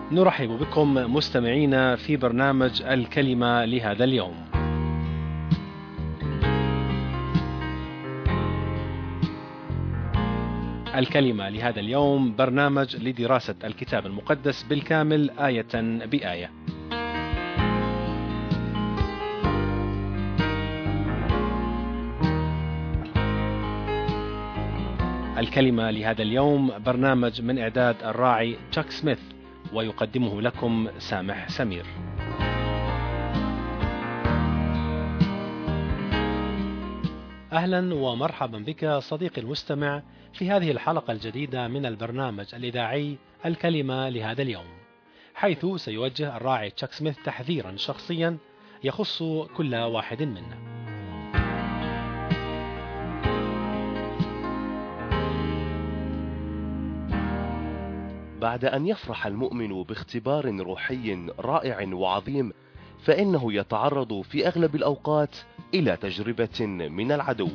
نرحب بكم مستمعينا في برنامج الكلمة لهذا اليوم. الكلمة لهذا اليوم برنامج لدراسة الكتاب المقدس بالكامل آية بآية. الكلمة لهذا اليوم برنامج من إعداد الراعي تشاك سميث، ويقدمه لكم سامح سمير. أهلا ومرحبا بك صديقي المستمع في هذه الحلقة الجديدة من البرنامج الإذاعي الكلمة لهذا اليوم، حيث سيوجه الراعي تشاك سميث تحذيرا شخصيا يخص كل واحد منا. بعد أن يفرح المؤمن باختبار روحي رائع وعظيم، فإنه يتعرض في أغلب الأوقات إلى تجربة من العدو.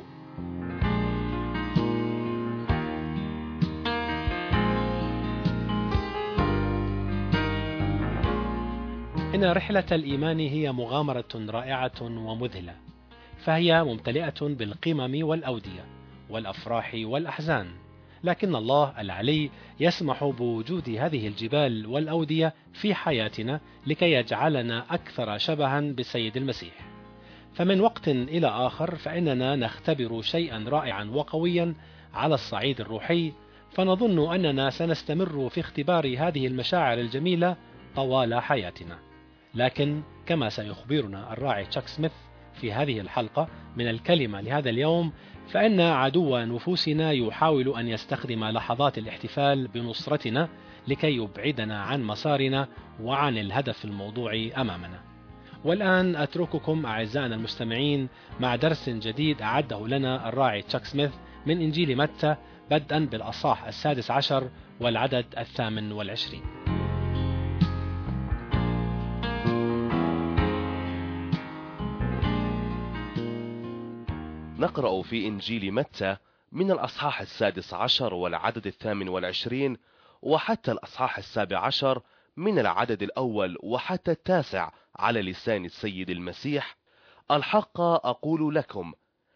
إن رحلة الإيمان هي مغامرة رائعة ومذهلة، فهي ممتلئة بالقمم والأودية والأفراح والأحزان، لكن الله العلي يسمح بوجود هذه الجبال والأودية في حياتنا لكي يجعلنا أكثر شبها بالسيد المسيح. فمن وقت إلى آخر فإننا نختبر شيئا رائعا وقويا على الصعيد الروحي، فنظن أننا سنستمر في اختبار هذه المشاعر الجميلة طوال حياتنا. لكن كما سيخبرنا الراعي تشاك سميث في هذه الحلقة من الكلمة لهذا اليوم، فإن عدو نفوسنا يحاول أن يستخدم لحظات الاحتفال بنصرتنا لكي يبعدنا عن مسارنا وعن الهدف الموضوعي أمامنا. والآن أترككم أعزائنا المستمعين مع درس جديد أعده لنا الراعي تشاك سميث من إنجيل متى، بدءا بالأصحاح 16 والعدد 28. نقرأ في إنجيل متى من الأصحاح 16 والعدد 28 وحتى الأصحاح 17 من العدد الأول وحتى 9 على لسان السيد المسيح: الحق أقول لكم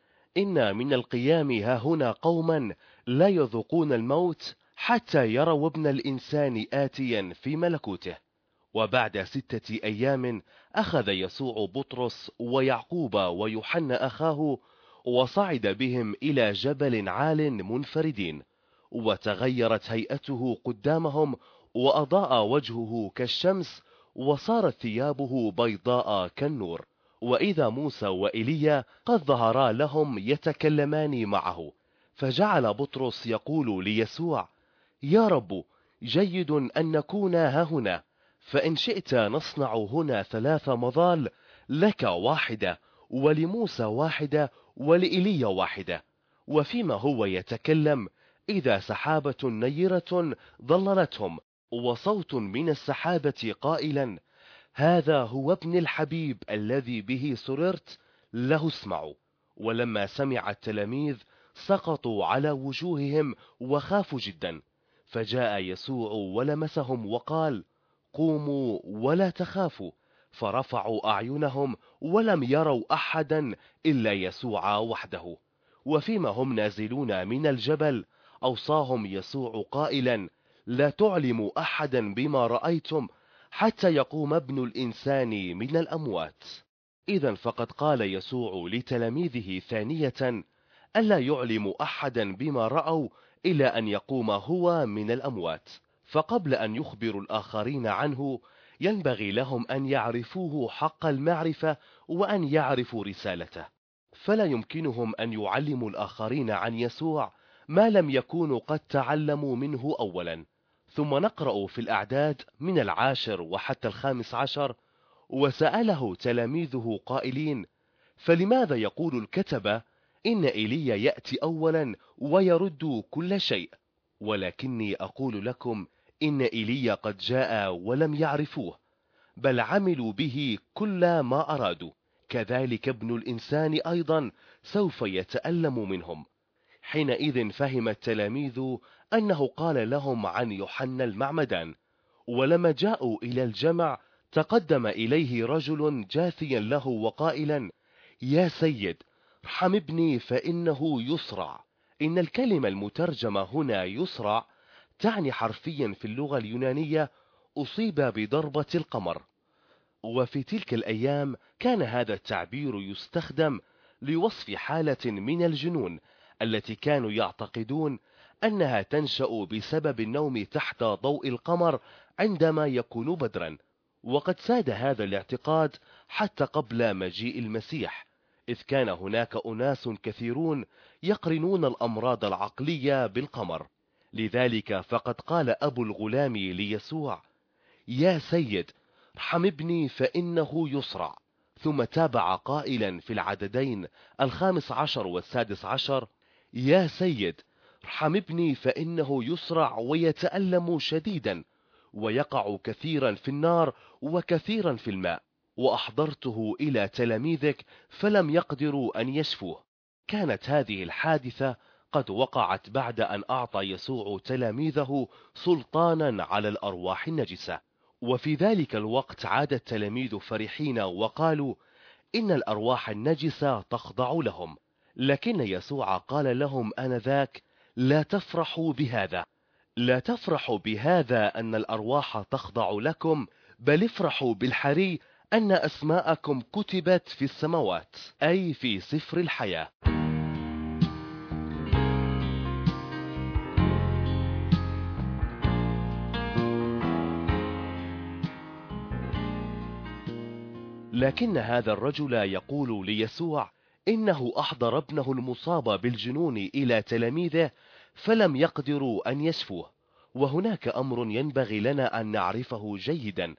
إن من القيام هاهنا قوما لا يذوقون الموت حتى يروا ابن الإنسان آتيا في ملكوته. وبعد 6 أيام أخذ يسوع بطرس ويعقوب ويوحنا أخاه وصعد بهم إلى جبل عال منفردين، وتغيرت هيئته قدامهم وأضاء وجهه كالشمس وصارت ثيابه بيضاء كالنور. وإذا موسى وإيليا قد ظهرا لهم يتكلمان معه، فجعل بطرس يقول ليسوع: يا رب، جيد أن نكون هاهنا، فإن شئت نصنع هنا 3 مظال، لك واحدة، ولموسى واحدة، ولإيليا واحدة. وفيما هو يتكلم إذا سحابة نيرة ظللتهم، وصوت من السحابة قائلا: هذا هو ابن الحبيب الذي به سررت، له اسمعوا. ولما سمع التلاميذ سقطوا على وجوههم وخافوا جدا. فجاء يسوع ولمسهم وقال: قوموا ولا تخافوا. فرفعوا أعينهم ولم يروا أحدا إلا يسوع وحده. وفيما هم نازلون من الجبل أوصاهم يسوع قائلا: لا تعلموا أحدا بما رأيتم حتى يقوم ابن الإنسان من الأموات. إذن فقد قال يسوع لتلاميذه ثانية ألا يعلموا أحدا بما رأوا إلا أن يقوم هو من الأموات. فقبل أن يخبروا الآخرين عنه ينبغي لهم أن يعرفوه حق المعرفة وأن يعرفوا رسالته، فلا يمكنهم أن يعلموا الآخرين عن يسوع ما لم يكونوا قد تعلموا منه أولا. ثم نقرأ في الأعداد من 10 وحتى 15: وسأله تلاميذه قائلين: فلماذا يقول الكتبة إن إيليا يأتي أولا ويرد كل شيء؟ ولكني أقول لكم إن إيليا قد جاء ولم يعرفوه، بل عملوا به كل ما أرادوا. كذلك ابن الإنسان أيضا سوف يتألم منهم. حينئذ فهم التلاميذ أنه قال لهم عن يوحنا المعمدان، ولما جاءوا إلى الجمع تقدم إليه رجل جاثيا له وقائلا: يا سيد، ارحم ابني فإنه يصرع. إن الكلمة المترجمة هنا يصرع تعني حرفيا في اللغة اليونانية أصيب بضربة القمر. وفي تلك الأيام كان هذا التعبير يستخدم لوصف حالة من الجنون التي كانوا يعتقدون أنها تنشأ بسبب النوم تحت ضوء القمر عندما يكون بدرا. وقد ساد هذا الاعتقاد حتى قبل مجيء المسيح، إذ كان هناك أناس كثيرون يقرنون الأمراض العقلية بالقمر. لذلك فقد قال أبو الغلام ليسوع: يا سيد، ارحم ابني فإنه يصرع. ثم تابع قائلا في العددين 15 و16: يا سيد، ارحم ابني فإنه يصرع ويتألم شديدا، ويقع كثيرا في النار وكثيرا في الماء، وأحضرته إلى تلاميذك فلم يقدروا أن يشفوه. كانت هذه الحادثة قد وقعت بعد أن أعطى يسوع تلاميذه سلطانا على الأرواح النجسة. وفي ذلك الوقت عاد التلاميذ فرحين وقالوا: إن الأرواح النجسة تخضع لهم. لكن يسوع قال لهم آنذاك: لا تفرحوا بهذا، لا تفرحوا بهذا أن الأرواح تخضع لكم، بل افرحوا بالحري أن أسماءكم كتبت في السماوات، أي في سفر الحياة. لكن هذا الرجل يقول ليسوع إنه أحضر ابنه المصاب بالجنون إلى تلاميذه فلم يقدروا أن يشفوه. وهناك أمر ينبغي لنا أن نعرفه جيدا،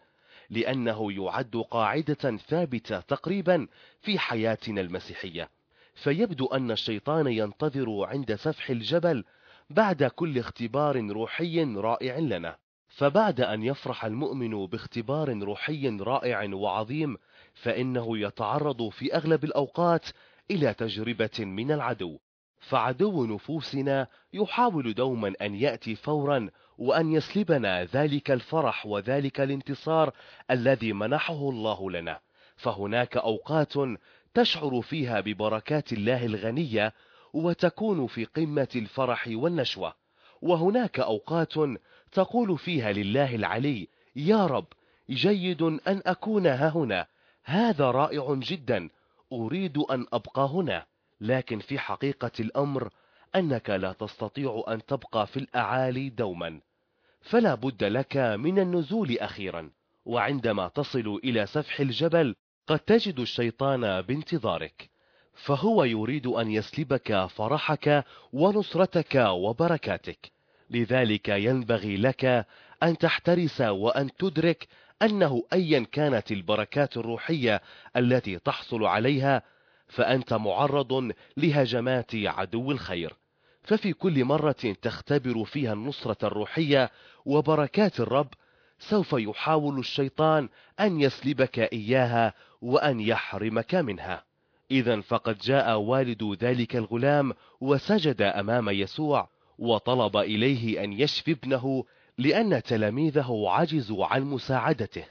لأنه يعد قاعدة ثابتة تقريبا في حياتنا المسيحية. فيبدو أن الشيطان ينتظر عند سفح الجبل بعد كل اختبار روحي رائع لنا. فبعد أن يفرح المؤمن باختبار روحي رائع وعظيم، فإنه يتعرض في أغلب الأوقات إلى تجربة من العدو. فعدو نفوسنا يحاول دوما أن يأتي فورا وأن يسلبنا ذلك الفرح وذلك الانتصار الذي منحه الله لنا. فهناك أوقات تشعر فيها ببركات الله الغنية وتكون في قمة الفرح والنشوة، وهناك أوقات تقول فيها لله العلي: يا رب، جيد أن أكون هنا، هذا رائع جدا، أريد أن أبقى هنا. لكن في حقيقة الأمر أنك لا تستطيع أن تبقى في الأعالي دوما، فلا بد لك من النزول أخيرا. وعندما تصل إلى سفح الجبل قد تجد الشيطان بانتظارك، فهو يريد أن يسلبك فرحك ونصرتك وبركاتك. لذلك ينبغي لك أن تحترس وأن تدرك أنه أيا كانت البركات الروحية التي تحصل عليها، فأنت معرض لهجمات عدو الخير. ففي كل مرة تختبر فيها النصرة الروحية وبركات الرب، سوف يحاول الشيطان أن يسلبك إياها وأن يحرمك منها. إذن فقد جاء والد ذلك الغلام وسجد أمام يسوع وطلب إليه أن يشفي ابنه، لأن تلاميذه عجزوا عن مساعدته.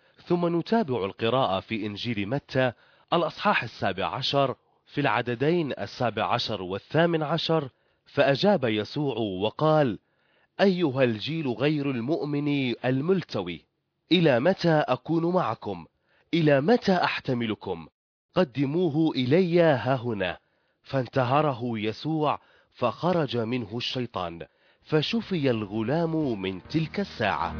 ثم نتابع القراءة في إنجيل متى الأصحاح 17 في العددين 17 و18. فأجاب يسوع وقال: أيها الجيل غير المؤمن الملتوي، إلى متى أكون معكم؟ إلى متى أحتملكم؟ قدموه إلي هاهنا. فانتهره يسوع فخرج منه الشيطان، فشفي الغلام من تلك الساعة.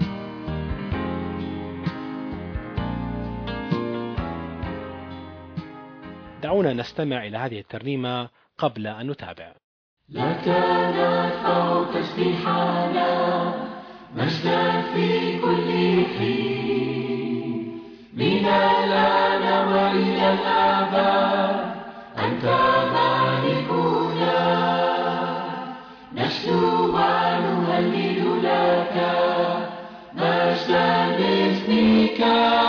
دعونا نستمع إلى هذه الترنيمة قبل أن نتابع. لك نرفع تسبيحنا مجدا في كل حين، من الآن وإلى الأبد أنت مالكنا. نشكو ونهلل لك مجدا باسمك،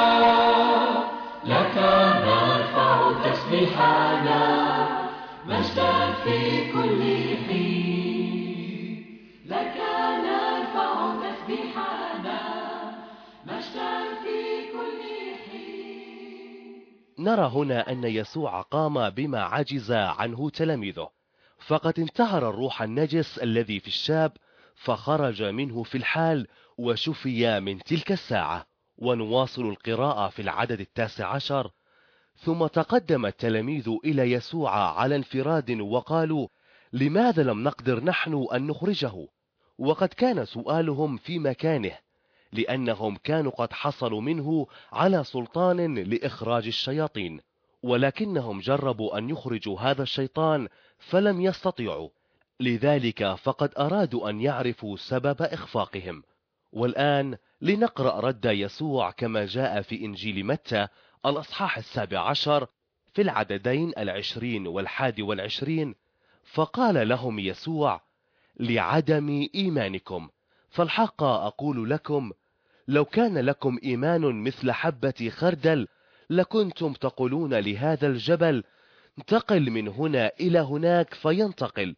لك نرفع تسبيحنا مجدا في كل حين، لك نرفع تسبيحنا نرى هنا أن يسوع قام بما عجز عنه تلاميذه، فقد انتهر الروح النجس الذي في الشاب فخرج منه في الحال وشفي من تلك الساعة. ونواصل القراءة في العدد 19: ثم تقدم التلاميذ إلى يسوع على انفراد وقالوا: لماذا لم نقدر نحن أن نخرجه؟ وقد كان سؤالهم في مكانه، لأنهم كانوا قد حصلوا منه على سلطان لإخراج الشياطين، ولكنهم جربوا أن يخرجوا هذا الشيطان فلم يستطيعوا، لذلك فقد أرادوا أن يعرفوا سبب إخفاقهم. والآن لنقرأ رد يسوع كما جاء في إنجيل متى الأصحاح 17 في العددين 20 و21: فقال لهم يسوع: لعدم إيمانكم، فالحق أقول لكم، لو كان لكم إيمان مثل حبة خردل لكنتم تقولون لهذا الجبل: انتقل من هنا إلى هناك فينتقل،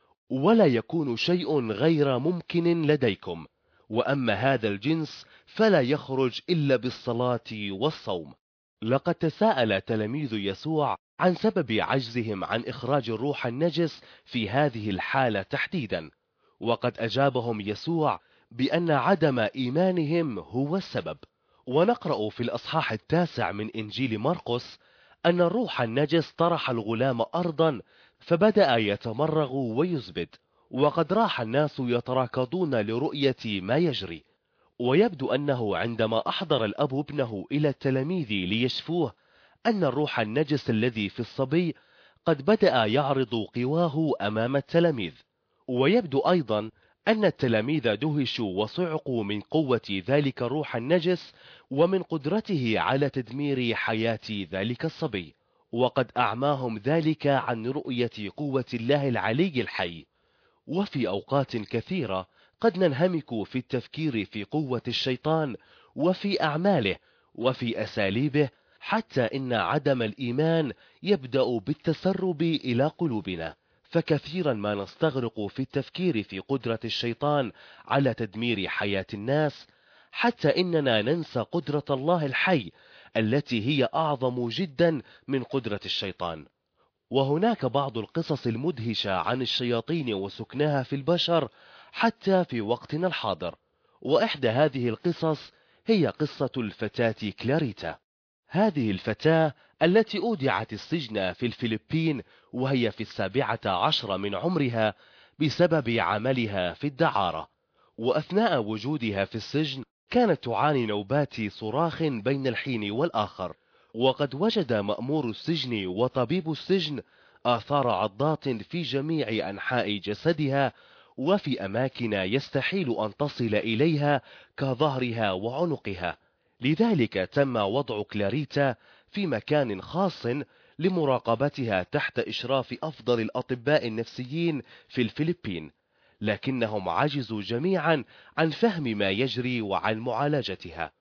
ولا يكون شيء غير ممكن لديكم. وأما هذا الجنس فلا يخرج إلا بالصلاة والصوم. لقد تساءل تلاميذ يسوع عن سبب عجزهم عن إخراج الروح النجس في هذه الحالة تحديدا، وقد أجابهم يسوع بأن عدم إيمانهم هو السبب. ونقرأ في الأصحاح 9 من إنجيل مرقس أن الروح النجس طرح الغلام أرضا فبدأ يتمرغ ويزبد، وقد راح الناس يتراكضون لرؤية ما يجري. ويبدو أنه عندما أحضر الأب ابنه إلى التلاميذ ليشفوه أن الروح النجس الذي في الصبي قد بدأ يعرض قواه أمام التلاميذ. ويبدو أيضا أن التلاميذ دهشوا وصعقوا من قوة ذلك الروح النجس ومن قدرته على تدمير حياة ذلك الصبي، وقد أعماهم ذلك عن رؤية قوة الله العلي الحي. وفي أوقات كثيرة قد ننهمك في التفكير في قوة الشيطان وفي أعماله وفي أساليبه، حتى إن عدم الإيمان يبدأ بالتسرب إلى قلوبنا، فكثيرا ما نستغرق في التفكير في قدرة الشيطان على تدمير حياة الناس، حتى إننا ننسى قدرة الله الحي التي هي أعظم جدا من قدرة الشيطان. وهناك بعض القصص المدهشة عن الشياطين وسكنها في البشر حتى في وقتنا الحاضر، وإحدى هذه القصص هي قصة الفتاة كلاريتا. هذه الفتاة التي أودعت السجن في الفلبين وهي في 17 من عمرها بسبب عملها في الدعارة، وأثناء وجودها في السجن كانت تعاني نوبات صراخ بين الحين والآخر، وقد وجد مأمور السجن وطبيب السجن آثار عضات في جميع أنحاء جسدها وفي أماكن يستحيل أن تصل إليها كظهرها وعنقها. لذلك تم وضع كلاريتا في مكان خاص لمراقبتها تحت إشراف أفضل الأطباء النفسيين في الفلبين، لكنهم عجزوا جميعا عن فهم ما يجري وعن معالجتها.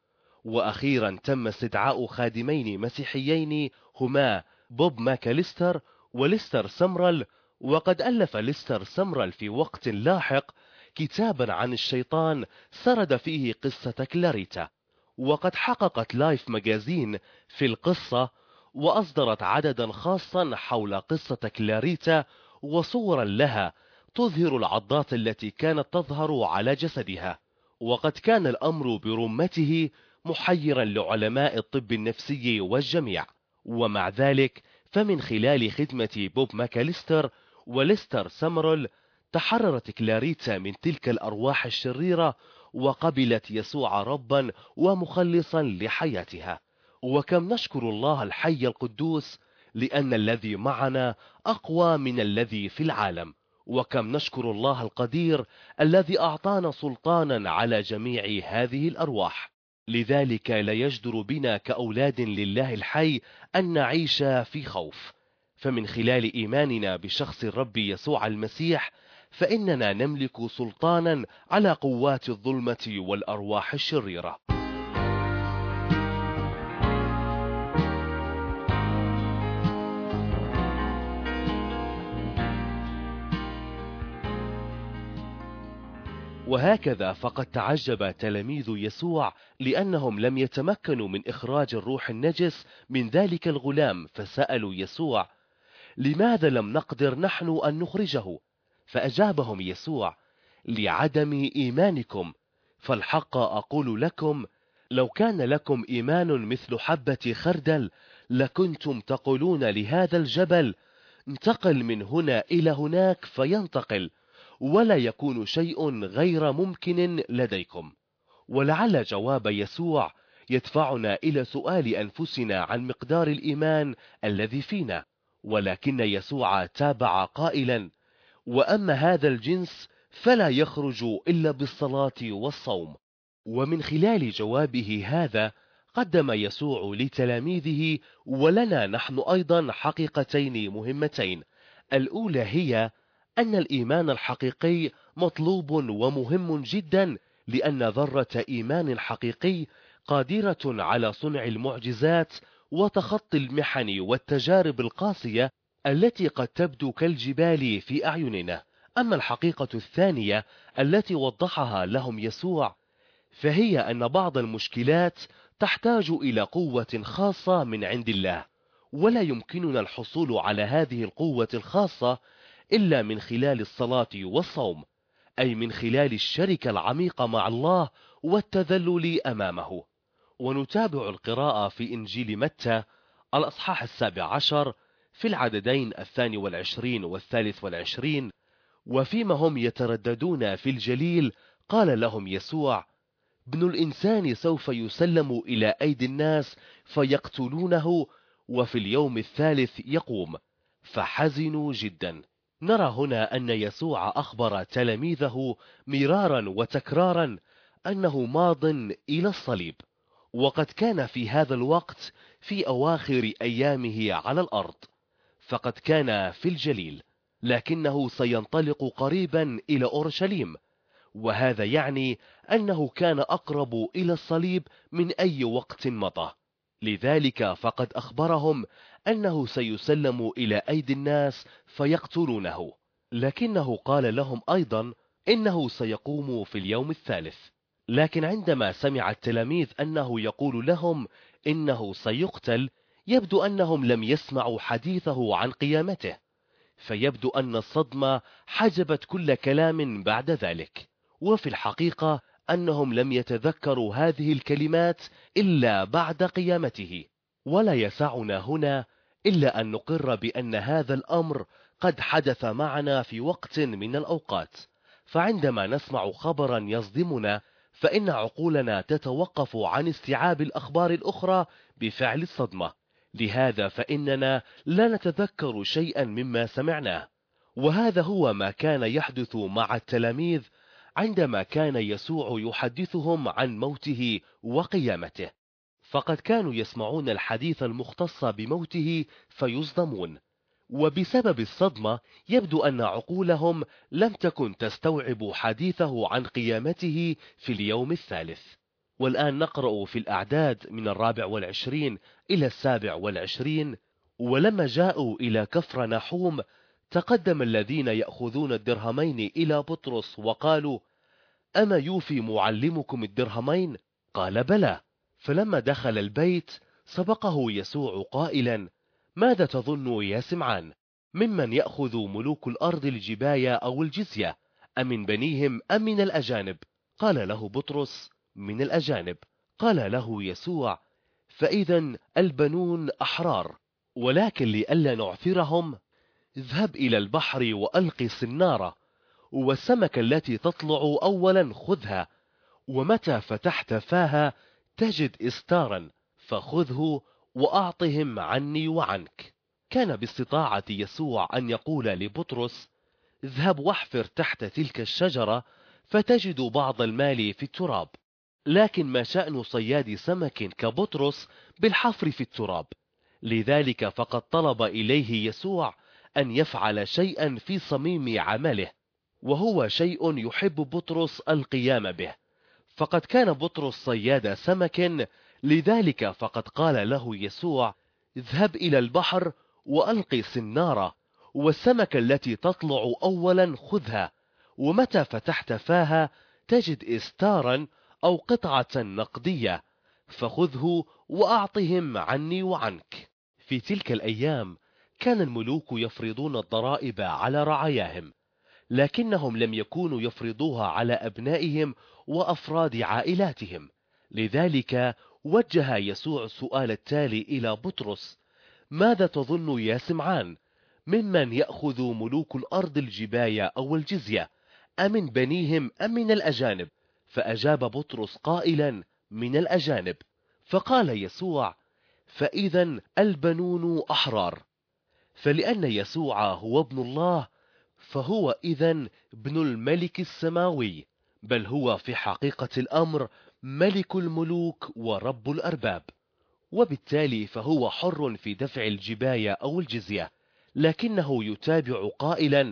وأخيرا تم استدعاء خادمين مسيحيين هما بوب ماكاليستر وليستر سمرل، وقد ألف ليستر سمرل في وقت لاحق كتابا عن الشيطان سرد فيه قصة كلاريتا، وقد حققت لايف ماجازين في القصة وأصدرت عددا خاصا حول قصة كلاريتا وصورا لها تظهر العضات التي كانت تظهر على جسدها. وقد كان الأمر برمته محيرا لعلماء الطب النفسي والجميع، ومع ذلك فمن خلال خدمة بوب ماكاليستر وليستر سمرل تحررت كلاريتا من تلك الأرواح الشريرة وقبلت يسوع ربا ومخلصا لحياتها. وكم نشكر الله الحي القدوس لأن الذي معنا أقوى من الذي في العالم، وكم نشكر الله القدير الذي أعطانا سلطانا على جميع هذه الأرواح. لذلك لا يجدر بنا كأولاد لله الحي أن نعيش في خوف، فمن خلال إيماننا بشخص الرب يسوع المسيح فإننا نملك سلطانا على قوات الظلمة والأرواح الشريرة. وهكذا فقد تعجب تلاميذ يسوع لأنهم لم يتمكنوا من إخراج الروح النجس من ذلك الغلام، فسألوا يسوع: لماذا لم نقدر نحن أن نخرجه؟ فأجابهم يسوع: لعدم إيمانكم. فالحق أقول لكم، لو كان لكم إيمان مثل حبة خردل لكنتم تقولون لهذا الجبل: انتقل من هنا إلى هناك، فينتقل، ولا يكون شيء غير ممكن لديكم. ولعل جواب يسوع يدفعنا إلى سؤال أنفسنا عن مقدار الإيمان الذي فينا، ولكن يسوع تابع قائلا: وأما هذا الجنس فلا يخرج إلا بالصلاة والصوم. ومن خلال جوابه هذا قدم يسوع لتلاميذه ولنا نحن أيضا حقيقتين مهمتين. الأولى هي أن الإيمان الحقيقي مطلوب ومهم جدا، لأن ذرة إيمان حقيقي قادرة على صنع المعجزات وتخطي المحن والتجارب القاسية التي قد تبدو كالجبال في أعيننا. أما الحقيقة الثانية التي وضحها لهم يسوع فهي أن بعض المشكلات تحتاج إلى قوة خاصة من عند الله، ولا يمكننا الحصول على هذه القوة الخاصة إلا من خلال الصلاة والصوم، أي من خلال الشركة العميقة مع الله والتذلل أمامه. ونتابع القراءة في إنجيل متى الأصحاح 17 في العددين 22 و23. وفيما هم يترددون في الجليل قال لهم يسوع: ابن الإنسان سوف يسلم إلى أيدي الناس فيقتلونه، وفي اليوم الثالث يقوم. فحزنوا جدا. نرى هنا أن يسوع أخبر تلاميذه مرارا وتكرارا أنه ماض إلى الصليب، وقد كان في هذا الوقت في أواخر أيامه على الأرض، فقد كان في الجليل، لكنه سينطلق قريبا إلى أورشليم، وهذا يعني أنه كان أقرب إلى الصليب من أي وقت مضى. لذلك فقد أخبرهم أنه سيسلم إلى أيدي الناس فيقتلونه، لكنه قال لهم أيضا إنه سيقوم في اليوم الثالث. لكن عندما سمع التلاميذ أنه يقول لهم إنه سيقتل، يبدو أنهم لم يسمعوا حديثه عن قيامته، فيبدو أن الصدمة حجبت كل كلام بعد ذلك. وفي الحقيقة أنهم لم يتذكروا هذه الكلمات إلا بعد قيامته. ولا يسعنا هنا إلا أن نقر بأن هذا الأمر قد حدث معنا في وقت من الأوقات، فعندما نسمع خبرا يصدمنا فإن عقولنا تتوقف عن استيعاب الأخبار الأخرى بفعل الصدمة، لهذا فإننا لا نتذكر شيئا مما سمعناه. وهذا هو ما كان يحدث مع التلاميذ عندما كان يسوع يحدثهم عن موته وقيامته، فقد كانوا يسمعون الحديث المختص بموته فيصدمون، وبسبب الصدمة يبدو أن عقولهم لم تكن تستوعب حديثه عن قيامته في اليوم الثالث. والآن نقرأ في الأعداد من 24 إلى 27: ولما جاءوا إلى كفر نحوم تقدم الذين يأخذون الدرهمين إلى بطرس وقالوا: أما يوفي معلمكم الدرهمين؟ قال: بلى. فلما دخل البيت سبقه يسوع قائلا: ماذا تظن يا سمعان؟ ممن يأخذ ملوك الأرض الجباية أو الجزية؟ أمن بنيهم أم من الأجانب؟ قال له بطرس: من الأجانب. قال له يسوع: فإذا البنون أحرار، ولكن لئلا نعثرهم اذهب إلى البحر وألق السنارة، والسمكة التي تطلع أولا خذها، ومتى فتحت فاها تجد إستارا فخذه وأعطهم عني وعنك. كان باستطاعة يسوع أن يقول لبطرس: اذهب واحفر تحت تلك الشجرة فتجد بعض المال في التراب، لكن ما شأن صياد سمك كبطرس بالحفر في التراب؟ لذلك فقد طلب إليه يسوع أن يفعل شيئا في صميم عمله، وهو شيء يحب بطرس القيام به، فقد كان بطرس صياد سمك، لذلك فقد قال له يسوع: اذهب إلى البحر وألقي سنارة، والسمكة التي تطلع أولا خذها، ومتى فتحت فاها تجد إستارا أو قطعة نقدية فخذه وأعطهم عني وعنك. في تلك الأيام كان الملوك يفرضون الضرائب على رعاياهم، لكنهم لم يكونوا يفرضوها على أبنائهم وأفراد عائلاتهم. لذلك وجه يسوع السؤال التالي إلى بطرس: ماذا تظن يا سمعان؟ ممن يأخذ ملوك الأرض الجباية أو الجزية، أمن بنيهم أم من الأجانب؟ فأجاب بطرس قائلا: من الأجانب. فقال يسوع: فإذا البنون أحرار. فلأن يسوع هو ابن الله فهو إذن ابن الملك السماوي، بل هو في حقيقة الأمر ملك الملوك ورب الأرباب، وبالتالي فهو حر في دفع الجباية أو الجزية، لكنه يتابع قائلا: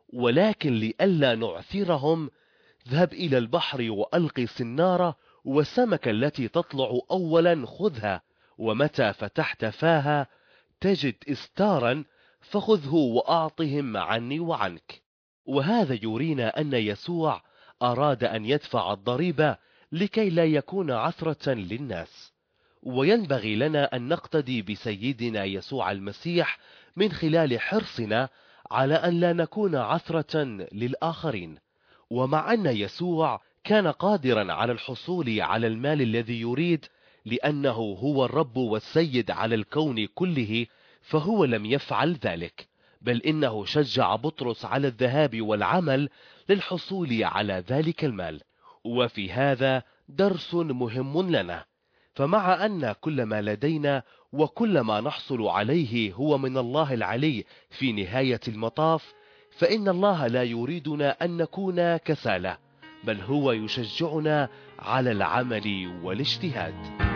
ولكن لئلا نعثرهم ذهب إلى البحر وألقي السنارة، والسمك التي تطلع أولا خذها، ومتى فتحت فاها تجد إستارا فخذه وأعطهم عني وعنك. وهذا يرينا أن يسوع أراد أن يدفع الضريبة لكي لا يكون عثرة للناس، وينبغي لنا أن نقتدي بسيدنا يسوع المسيح من خلال حرصنا على أن لا نكون عثرة للآخرين. ومع أن يسوع كان قادرا على الحصول على المال الذي يريد لأنه هو الرب والسيد على الكون كله، فهو لم يفعل ذلك، بل إنه شجع بطرس على الذهاب والعمل للحصول على ذلك المال. وفي هذا درس مهم لنا، فمع أن كل ما لدينا وكل ما نحصل عليه هو من الله العلي في نهاية المطاف، فإن الله لا يريدنا أن نكون كسالى، بل هو يشجعنا على العمل والاجتهاد.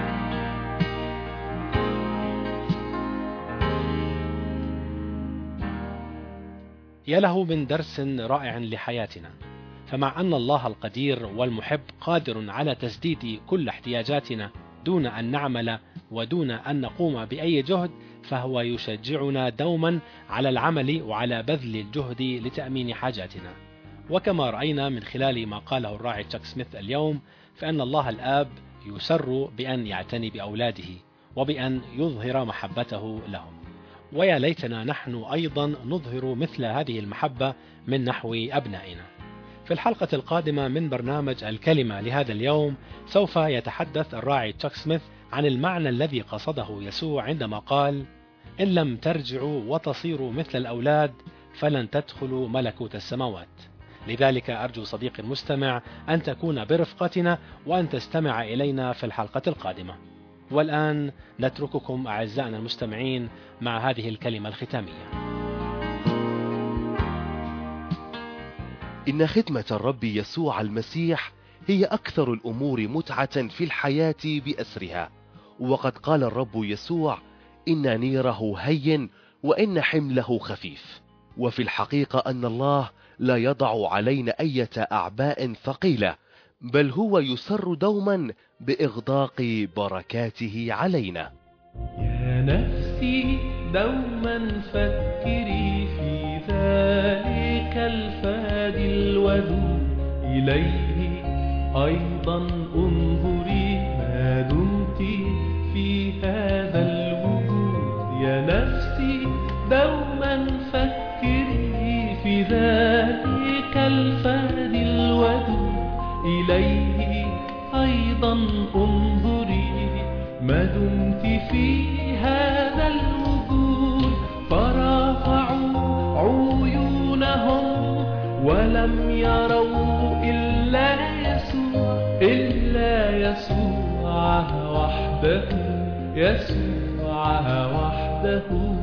يا له من درس رائع لحياتنا. فمع أن الله القدير والمحب قادر على تسديد كل احتياجاتنا دون أن نعمل ودون أن نقوم بأي جهد، فهو يشجعنا دوما على العمل وعلى بذل الجهد لتأمين حاجاتنا. وكما رأينا من خلال ما قاله الراعي تشاك سميث اليوم، فإن الله الآب يسر بأن يعتني بأولاده وبأن يظهر محبته لهم، ويا ليتنا نحن أيضا نظهر مثل هذه المحبة من نحو أبنائنا. في الحلقة القادمة من برنامج الكلمة لهذا اليوم سوف يتحدث الراعي تشاك سميث عن المعنى الذي قصده يسوع عندما قال: إن لم ترجعوا وتصيروا مثل الأولاد فلن تدخلوا ملكوت السماوات. لذلك أرجو صديقي المستمع أن تكون برفقتنا وأن تستمع إلينا في الحلقة القادمة. والآن نترككم أعزائنا المستمعين مع هذه الكلمة الختامية. إن خدمة الرب يسوع المسيح هي أكثر الأمور متعة في الحياة بأسرها، وقد قال الرب يسوع: إن نيره هين وإن حمله خفيف. وفي الحقيقة أن الله لا يضع علينا أي أعباء ثقيلة، بل هو يسر دوما بإغداق بركاته علينا. يا نفسي دوما فكري في ذلك الفادي الودود، إليه أيضا انظري ما دمت في هذا الوجود. يا نفسي دوما فكري في ذلك الفادي الودود، إليه أيضا انظري ما دمت في هذا الوجود. فرفعوا عيونهم ولم يروا إلا يسوع، إلا يسوع وحده، يسوع وحده.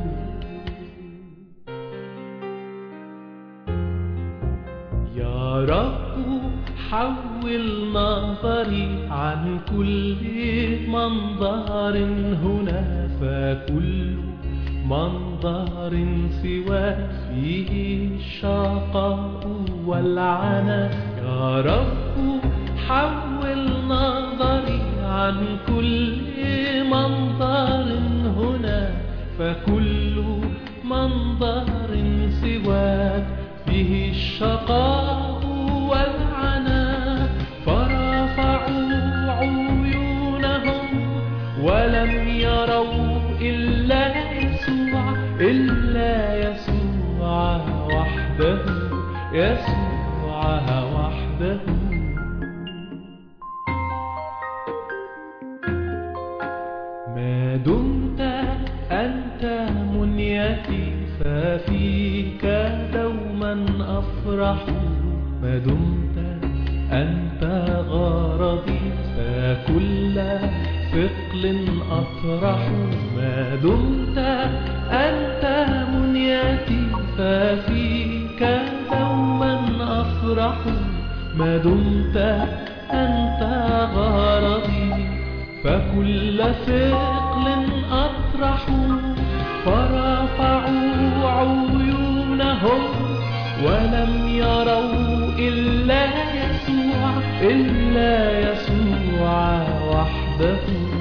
يا رب حول نظري عن كل منظر هنا، فكل منظر سوى فيه الشقاء والعنى. يا رب حول نظري عن كل منظر هنا، فكل منظر سوى فيه الشقاء والعنى. وحده، يسوع وحده. ما دمت أنت منيتي ففيك دوما أفرح، ما دمت أنت غرضي فكل ثقل أطرح، ما دمت أنت منيتي ففيك دوما أفرح، ما دمت أنت غرضي فكل ثقل أطرح. فرفعوا عيونهم ولم يروا إلا يسوع، إلا يسوع وحده،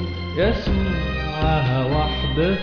يسوع وحده.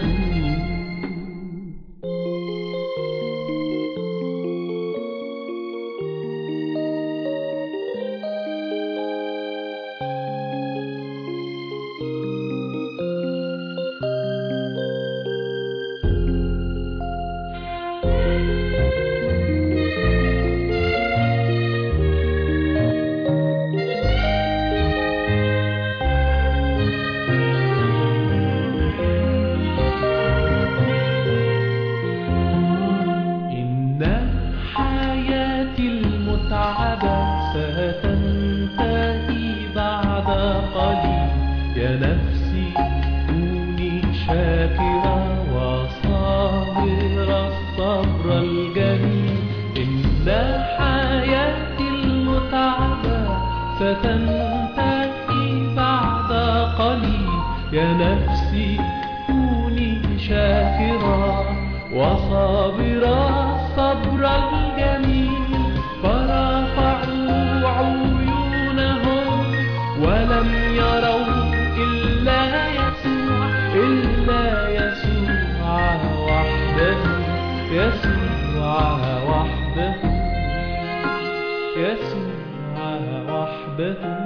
ستنتهي بعد قليل، يا نفسي كوني شاكرة وصابرة الصبر الجميل. إن حياتي المتعبة ستنتهي بعد قليل، يا نفسي كوني شاكرة وصابرة الصبر الجميل. فرفعوا عيونهم ولم يروا إلا يسوع، إلا يسوع وحده، يسوع وحده، يسوع وحده.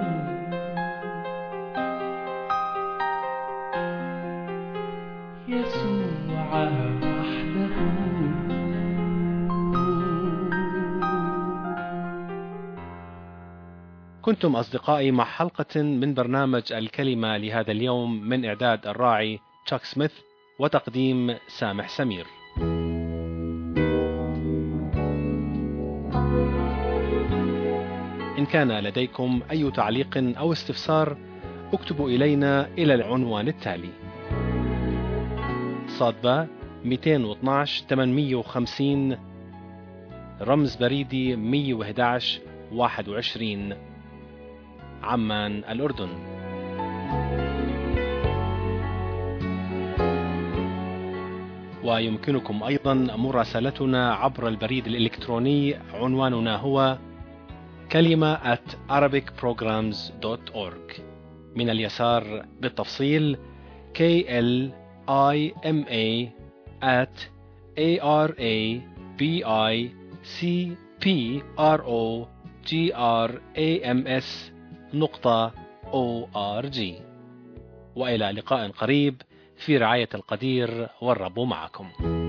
يسوع وحده. كنتم أصدقائي مع حلقة من برنامج الكلمة لهذا اليوم، من إعداد الراعي تشاك سميث وتقديم سامح سمير. إن كان لديكم أي تعليق أو استفسار اكتبوا إلينا إلى العنوان التالي: صادبة 212 850 رمز بريدي 111 21 عمان الأردن. ويمكنكم أيضا مراسلتنا عبر البريد الإلكتروني، عنواننا هو kalima@arabicprograms.org. من اليسار بالتفصيل kalima@arabicprograms.org. وإلى لقاء قريب في رعاية القدير، والرب معكم.